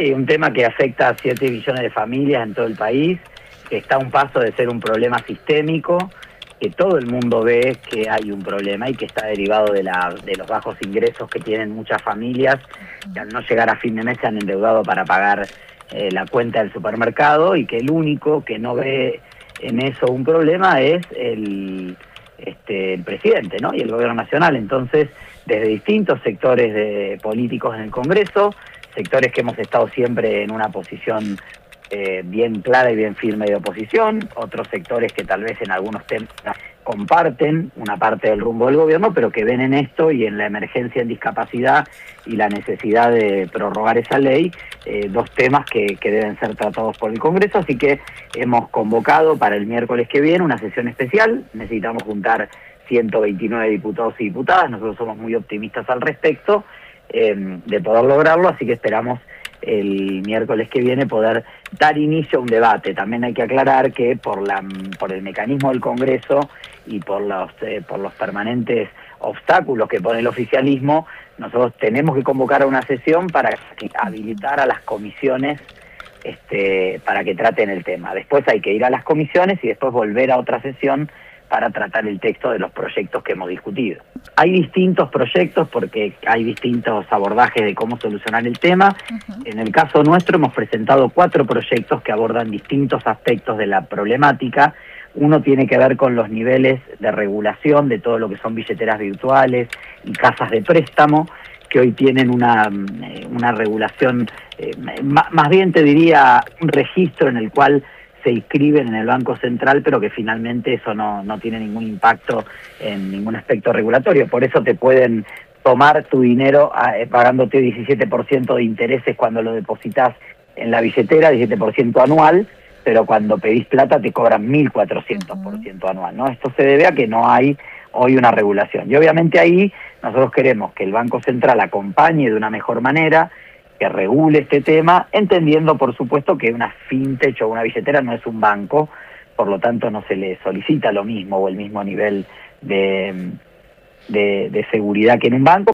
Sí, un tema que afecta a 7 millones de familias en todo el país, que está a un paso de ser un problema sistémico, que todo el mundo ve que hay un problema y que está derivado de los bajos ingresos que tienen muchas familias, que al no llegar a fin de mes se han endeudado para pagar la cuenta del supermercado, y que el único que no ve en eso un problema es el presidente, ¿no? Y el gobierno nacional. Entonces, desde distintos sectores políticos en el Congreso, sectores que hemos estado siempre en una posición bien clara y bien firme de oposición, otros sectores que tal vez en algunos temas comparten una parte del rumbo del gobierno, pero que ven en esto y en la emergencia en discapacidad y la necesidad de prorrogar esa ley, dos temas que deben ser tratados por el Congreso. Así que hemos convocado para el miércoles que viene una sesión especial. Necesitamos juntar 129 diputados y diputadas, nosotros somos muy optimistas al respecto de poder lograrlo, así que esperamos el miércoles que viene poder dar inicio a un debate. También hay que aclarar que por el mecanismo del Congreso y por los permanentes obstáculos que pone el oficialismo, nosotros tenemos que convocar a una sesión para habilitar a las comisiones para que traten el tema. Después hay que ir a las comisiones y después volver a otra sesión para tratar el texto de los proyectos que hemos discutido. Hay distintos proyectos porque hay distintos abordajes de cómo solucionar el tema. En el caso nuestro hemos presentado 4 proyectos que abordan distintos aspectos de la problemática. Uno tiene que ver con los niveles de regulación de todo lo que son billeteras virtuales y casas de préstamo, que hoy tienen una regulación, más bien te diría un registro en el cual se inscriben en el Banco Central, pero que finalmente eso no tiene ningún impacto en ningún aspecto regulatorio. Por eso te pueden tomar tu dinero pagándote 17% de intereses cuando lo depositas en la billetera, 17% anual, pero cuando pedís plata te cobran 1.400% anual, ¿no? Esto se debe a que no hay hoy una regulación. Y obviamente ahí nosotros queremos que el Banco Central acompañe de una mejor manera, que regule este tema, entendiendo por supuesto que una fintech o una billetera no es un banco, por lo tanto no se le solicita lo mismo o el mismo nivel de seguridad que en un banco.